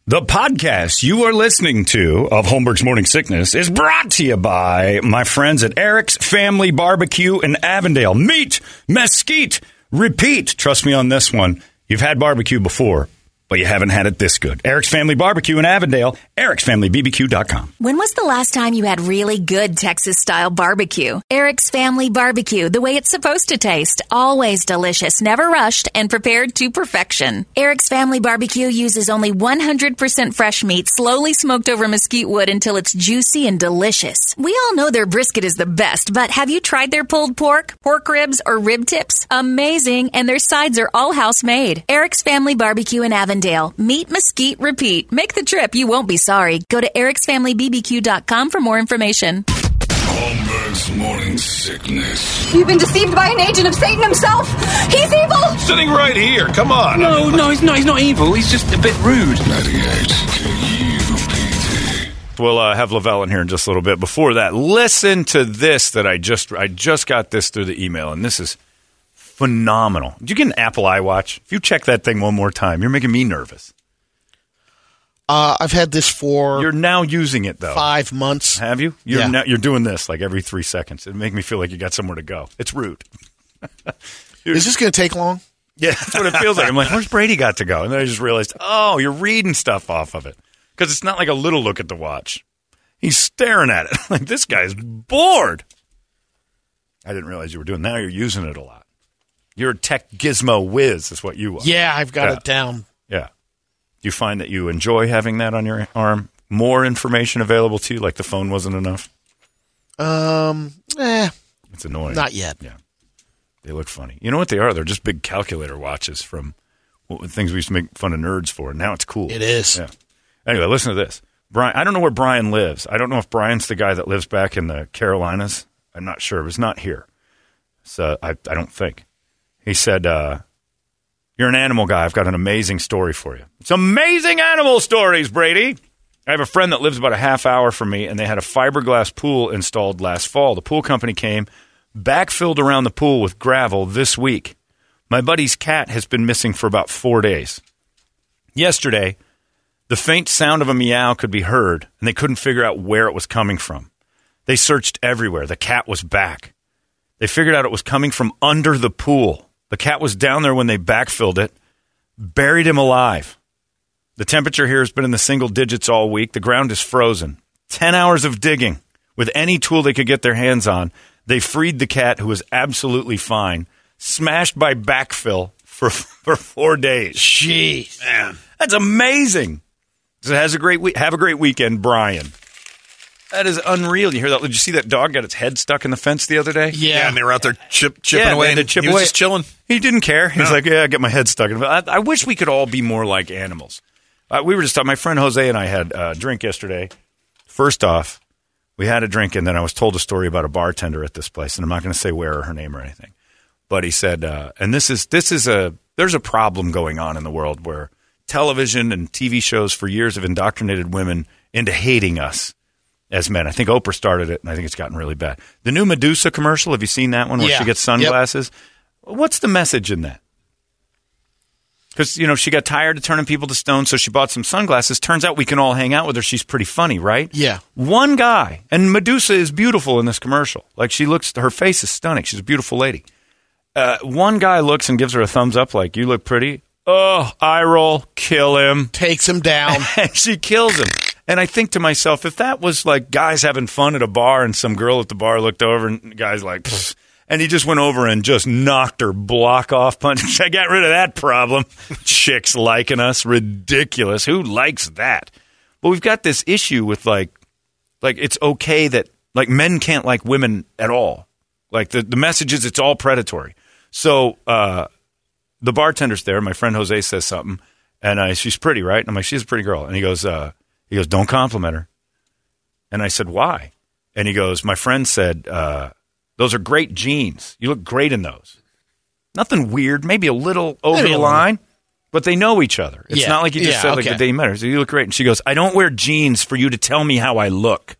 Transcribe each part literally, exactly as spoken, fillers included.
The podcast you are listening to of Holmberg's Morning Sickness is brought to you by my friends at Eric's Family Barbecue in Avondale. Meet, mesquite, repeat. Trust me on this one. You've had barbecue before, but you haven't had it this good. Eric's Family Barbecue in Avondale, erics family b b q dot com. When was the last time you had really good Texas-style barbecue? Eric's Family Barbecue, the way it's supposed to taste. Always delicious, never rushed, and prepared to perfection. Eric's Family Barbecue uses only one hundred percent fresh meat, slowly smoked over mesquite wood until it's juicy and delicious. We all know their brisket is the best, but have you tried their pulled pork, pork ribs, or rib tips? Amazing, and their sides are all house-made. Eric's Family Barbecue in Avondale. Meet, mesquite, repeat. Make the trip. You won't be sorry. Go to erics family b b q dot com for more information. Holmberg's Morning Sickness. You've been deceived by an agent of Satan himself. He's evil. Sitting right here. Come on. No, no, he's not. He's not evil. He's just a bit rude. ninety-eight K U P D. We'll uh, have Lavelle in here in just a little bit. Before that, listen to this that I just I just got this through the email, and this is phenomenal. Did you get an Apple iWatch? If you check that thing one more time, you're making me nervous. Uh, I've had this for You're now using it, though. five months. Have you? You're, Yeah. now, you're doing this like every three seconds. It make me feel like you got somewhere to go. It's rude. Is this going to take long? Yeah, that's what it feels like. I'm like, where's Brady got to go? And then I just realized, oh, you're reading stuff off of it. Because it's not like a little look at the watch. He's staring at it. Like, this guy's bored. I didn't realize you were doing that. Now you're using it a lot. You're a tech gizmo whiz is what you are. Yeah, I've got Yeah. it down. Yeah. Do you find that you enjoy having that on your arm? More information available to you, like the phone wasn't enough? Um, eh, It's annoying. not yet. Yeah. They look funny. You know what they are? They're just big calculator watches from what, things we used to make fun of nerds for. Now it's cool. It is. Yeah. Anyway, listen to this. Brian, I don't know where Brian lives. I don't know if Brian's the guy that lives back in the Carolinas. I'm not sure. It was not here. So I, I don't think. He said, uh, you're an animal guy. I've got an amazing story for you. It's amazing animal stories, Brady. I have a friend that lives about a half hour from me, and they had a fiberglass pool installed last fall. The pool company came, backfilled around the pool with gravel this week. My buddy's cat has been missing for about four days. Yesterday, the faint sound of a meow could be heard, and they couldn't figure out where it was coming from. They searched everywhere. The cat was back. They figured out it was coming from under the pool. The cat was down there when they backfilled it, buried him alive. The temperature here has been in the single digits all week. The ground is frozen. Ten hours of digging with any tool they could get their hands on. They freed the cat, who was absolutely fine, smashed by backfill for for four days. Jeez. Man, that's amazing. So has a great week. Have a great weekend, Brian. That is unreal. You hear that? Did you see that dog got its head stuck in the fence the other day? Yeah. Yeah, and they were out there chip, chipping Yeah, away. they had to And chip he was away. just chilling. He didn't care. He was No. like, yeah, I get my head stuck in it. I, I wish we could all be more like animals. Uh, we were just talking, my friend Jose and I had a drink yesterday. First off, we had a drink, and then I was told a story about a bartender at this place, and I'm not going to say where or her name or anything. But he said, uh, and this is this is a, there's a problem going on in the world where television and T V shows for years have indoctrinated women into hating us as men. I think Oprah started it, and I think it's gotten really bad. The new Medusa commercial, have you seen that one where Yeah. she gets sunglasses? Yep. What's the message in that? Because, you know, she got tired of turning people to stone, so she bought some sunglasses. Turns out we can all hang out with her. She's pretty funny, right? Yeah. One guy, and Medusa is beautiful in this commercial. Like, she looks, her face is stunning. She's a beautiful lady. Uh, one guy looks and gives her a thumbs up like, you look pretty. Oh, eye roll, kill him. Takes him down. And she kills him. And I think to myself, if that was like guys having fun at a bar and some girl at the bar looked over and the guy's like, pfft, and he just went over and just knocked her block off punch. I got rid of that problem. Chicks liking us. Ridiculous. Who likes that? But we've got this issue with like, like it's okay that like men can't like women at all. Like the, the message is it's all predatory. So uh, the bartender's there. My friend Jose says something. And I, she's pretty, right? And I'm like, she's a pretty girl. And he goes, uh, he goes, don't compliment her. And I said, why? And he goes, my friend said, uh, those are great jeans. You look great in those. Nothing weird, maybe a little over Maybe the a line, but they know each other. It's Yeah. not like you just Yeah, said like okay. the day you met her. So you look great. And she goes, I don't wear jeans for you to tell me how I look.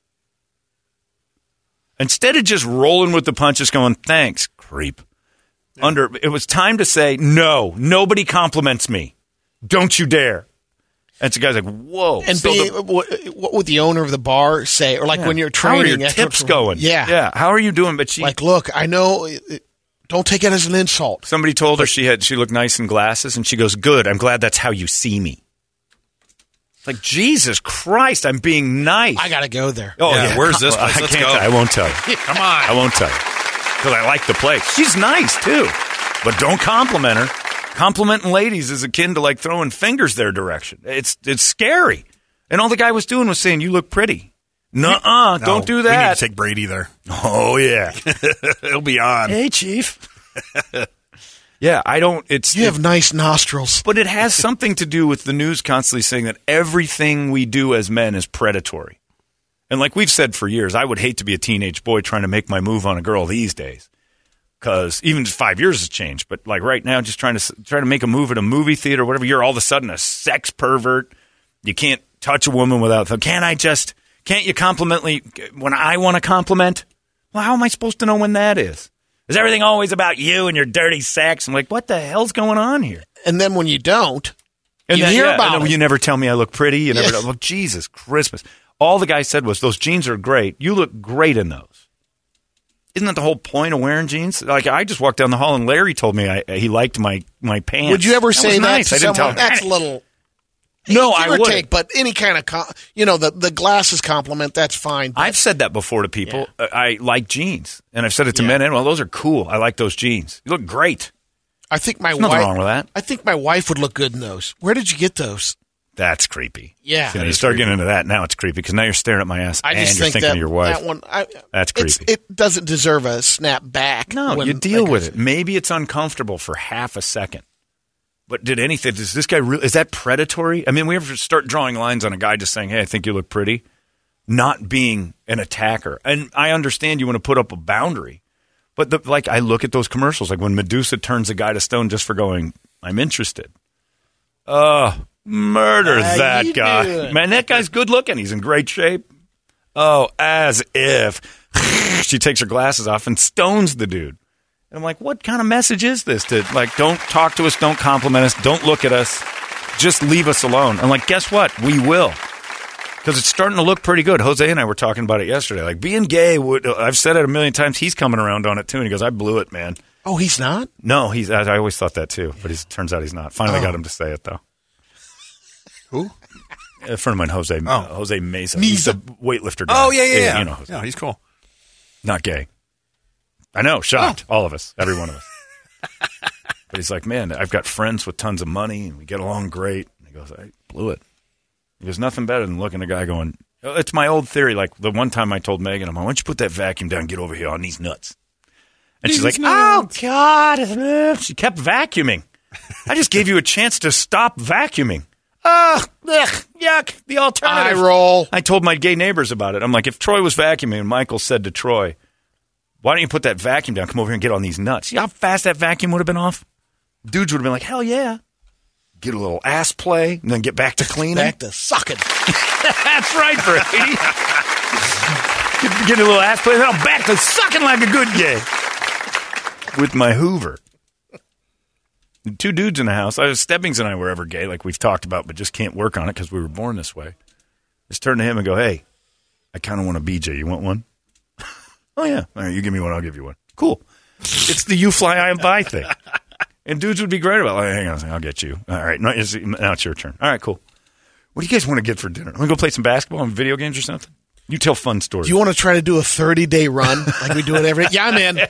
Instead of just rolling with the punches going, thanks, creep. Yeah. Under, it was time to say, no, nobody compliments me. Don't you dare. And the guy's like, whoa. And So being, the- what, what would the owner of the bar say? Or like yeah. when you're How are training. your after- tips going? Yeah. Yeah. How are you doing? But she, Like, look, I know. It, don't take it as an insult. somebody told her she had she looked nice in glasses, and she goes, good. I'm glad that's how you see me. Like, Jesus Christ, I'm being nice. I got to go there. Oh, Yeah, yeah. where's this Well, place? I Let's can't go. tell you. I won't tell you. Come on. I won't tell you. Because I like the place. She's nice, too. But don't compliment her. Complimenting ladies is akin to, like, throwing fingers their direction. It's it's scary. And all the guy was doing was saying, you look pretty. Nuh-uh, No, don't do We need that. to take Brady there. Oh, yeah. He'll be on. Hey, Chief. Yeah, I don't, it's... You have nice nostrils. But it has something to do with the news constantly saying that everything we do as men is predatory. And like we've said for years, I would hate to be a teenage boy trying to make my move on a girl these days. Because even just five years has changed. But like right now, just trying to try to make a move at a movie theater or whatever, you're all of a sudden a sex pervert. You can't touch a woman without, can't I just, can't you compliment me when I want to compliment? Well, how am I supposed to know when that is? Is everything always about you and your dirty sex? I'm like, what the hell's going on here? And then when you don't, And you then, hear yeah, about and it. You never tell me I look pretty. You never. Yeah. Well, Jesus Christmas! All the guy said was, "Those jeans are great. You look great in those." Isn't that the whole point of wearing jeans? Like I just walked down the hall and Larry told me I, he liked my my pants. would you ever That say was that nice. to I didn't tell someone? him. That's a little. No, give I or wouldn't. take, but any kind of, com- you know, the, the glasses compliment, that's fine. But I've said that before to people. Uh, I like jeans, and I've said it to Yeah. men. And well, those are cool. I like those jeans. You look great. I think my There's nothing wife. wrong with that. I think my wife would look good in those. Where did you get those? That's creepy. Yeah. So That you is start getting into that. Now it's creepy because now you're staring at my ass I and just you're think thinking that of your wife. that one. I, That's it's- creepy. It doesn't deserve a snap back. No, when- you deal like, with it. Maybe it's uncomfortable for half a second. But did anything, does this guy really, is that predatory? I mean, we ever start drawing lines on a guy just saying, hey, I think you look pretty, not being an attacker. And I understand you want to put up a boundary. But the, like, I look at those commercials, like when Medusa turns a guy to stone just for going, I'm interested. Oh, murder How that you guy. doing? Man, that guy's good looking. He's in great shape. Oh, as if. She takes her glasses off and stones the dude. And I'm like, what kind of message is this? To like, don't talk to us, don't compliment us, don't look at us, just leave us alone. I'm like, guess what? We will, because it's starting to look pretty good. Jose and I were talking about it yesterday. Like being gay, would I've said it a million times. He's coming around on it too, and he goes, I blew it, man. Oh, he's not. No, he's. I I always thought that too, but it turns out he's not. Finally Oh. got him to say it though. Who? A friend of mine, Jose, Oh. uh, Jose Mesa. He's a weightlifter guy. Oh, yeah, yeah, yeah. You know, Jose. Yeah, he's cool. Not gay. I know, shocked. All of us. Every one of us. But he's like, man, I've got friends with tons of money, and we get along great. And he goes, I blew it. He goes, nothing better than looking at a guy going, oh, it's my old theory. Like the one time I told Megan, I'm like, why don't you put that vacuum down and get over here on these nuts? And she's like, oh, God. She kept vacuuming. I just gave you a chance to stop vacuuming. Ugh, ugh, yuck, the alternative. I roll. I told my gay neighbors about it. I'm like, if Troy was vacuuming, and Michael said to Troy, why don't you put that vacuum down? Come over here and get on these nuts. See how fast that vacuum would have been off? Dudes would have been like, hell yeah. Get a little ass play and then get back to cleaning. Back to sucking. That's right, Brady. get, get a little ass play. Then I'm back to sucking like a good gay. With my Hoover. Two dudes in the house. I was, Stebbings and I were ever gay, like we've talked about, but just can't work on it because we were born this way. Just turn to him and go, hey, I kind of want a B J. You want one? Oh, yeah. All right, you give me one, I'll give you one. Cool. It's the you fly, I buy thing. And dudes would be great about it. Like, hang on a second, I'll get you. All right, now it's, now it's your turn. All right, cool. What do you guys want to get for dinner? Want to go play some basketball and video games or something? You tell fun stories. Do you want to try to do a thirty-day run like we do it every? Yeah, I'm in.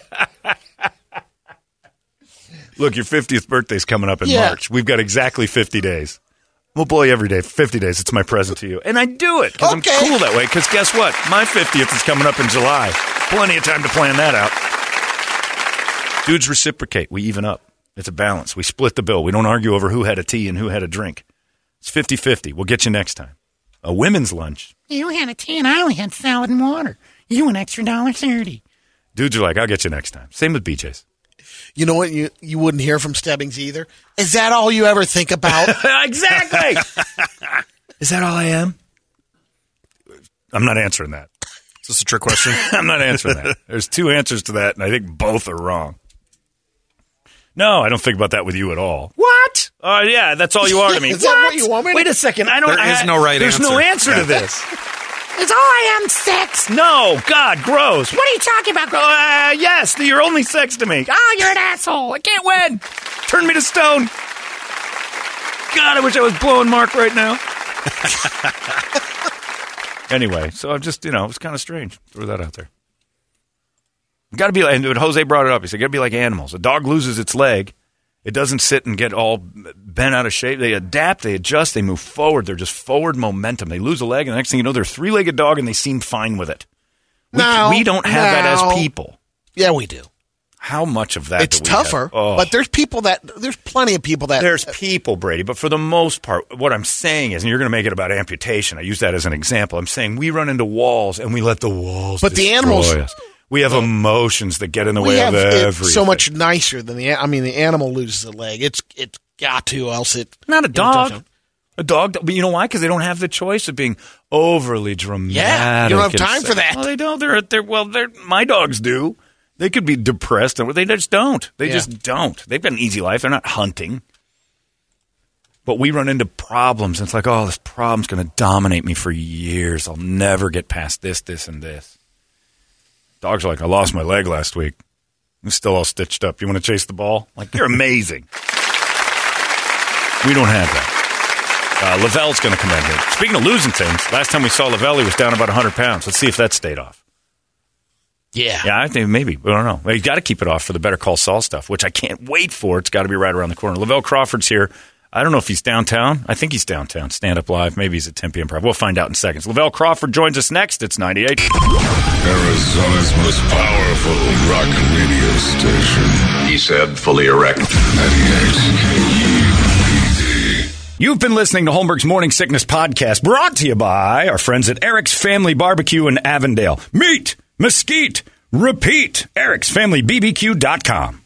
Look, your fiftieth birthday's coming up in Yeah. March. We've got exactly fifty days. We'll blow you every day for fifty days. It's my present to you. And I do it because Okay. I'm cool that way. Because guess what? My fiftieth is coming up in July. Plenty of time to plan that out. Dudes reciprocate. We even up. It's a balance. We split the bill. We don't argue over who had a tea and who had a drink. It's fifty-fifty. We'll get you next time. A women's lunch. You had a tea and I only had salad and water. You an extra dollar thirty. Dudes are like, I'll get you next time. Same with B J's. You know what? You you wouldn't hear from Stebbings either. Is that all you ever think about? Exactly. Is that all I am? I'm not answering that. Is this a trick question? I'm not answering that. There's two answers to that, and I think both are wrong. No, I don't think about that with you at all. What? Oh, yeah, that's all you are to me. Is that what you want me to- Wait a second. I don't. There I, is no right there's answer. no answer to this. It's all I am sex. No, God, gross. What are you talking about? Uh, yes, you're only sex to me. Oh, you're an asshole. I can't win. Turn me to stone. God, I wish I was blowing Mark right now. Anyway, so I'm just, you know, it's kind of strange. Throw that out there. Got to be like, and Jose brought it up. He said, got to be like animals. A dog loses its leg. It doesn't sit and get all bent out of shape. They adapt, they adjust, they move forward. They're just forward momentum. They lose a leg, and the next thing you know, they're a three-legged dog, and they seem fine with it. We, No, we don't have that no. as people. Yeah, we do. How much of that It's do we tougher, have? Oh. but there's people that there's plenty of people that There's people, Brady, but for the most part, what I'm saying is, and you're going to make it about amputation. I use that as an example. I'm saying we run into walls, and we let the walls But the destroy animals- us. We have emotions that get in the we way have of it everything. so much nicer than the. I mean, the animal loses a leg. It's it's got to, else it. Not a you know, dog. touchdown. A dog, but you know why? Because they don't have the choice of being overly dramatic. Yeah, you don't have and time say- for that. Well, they don't. They're, they're well. They're my dogs do. They could be depressed, and they just don't. They Yeah. just don't. They've got an easy life. They're not hunting. But we run into problems, and it's like, oh, this problem's going to dominate me for years. I'll never get past this, this, and this. Dogs are like, I lost my leg last week. I'm still all stitched up. You want to chase the ball? Like, you're amazing. We don't have that. Uh, Lavelle's going to come in here. Speaking of losing things, last time we saw Lavelle, he was down about one hundred pounds. Let's see if that stayed off. Yeah. Yeah, I think maybe. I don't know. Well, you got to keep it off for the Better Call Saul stuff, which I can't wait for. It's got to be right around the corner. Lavelle Crawford's here. I don't know if he's downtown. I think he's downtown. Stand Up Live. Maybe he's at Tempe Improv. We'll find out in seconds. Lavelle Crawford joins us next. It's ninety-eight. Arizona's most powerful rock radio station. He said, fully erect. ninety-eight K U P D. You've been listening to Holmberg's Morning Sickness Podcast, brought to you by our friends at Eric's Family Barbecue in Avondale. Meet, mesquite, repeat. Eric's Family B B Q dot com.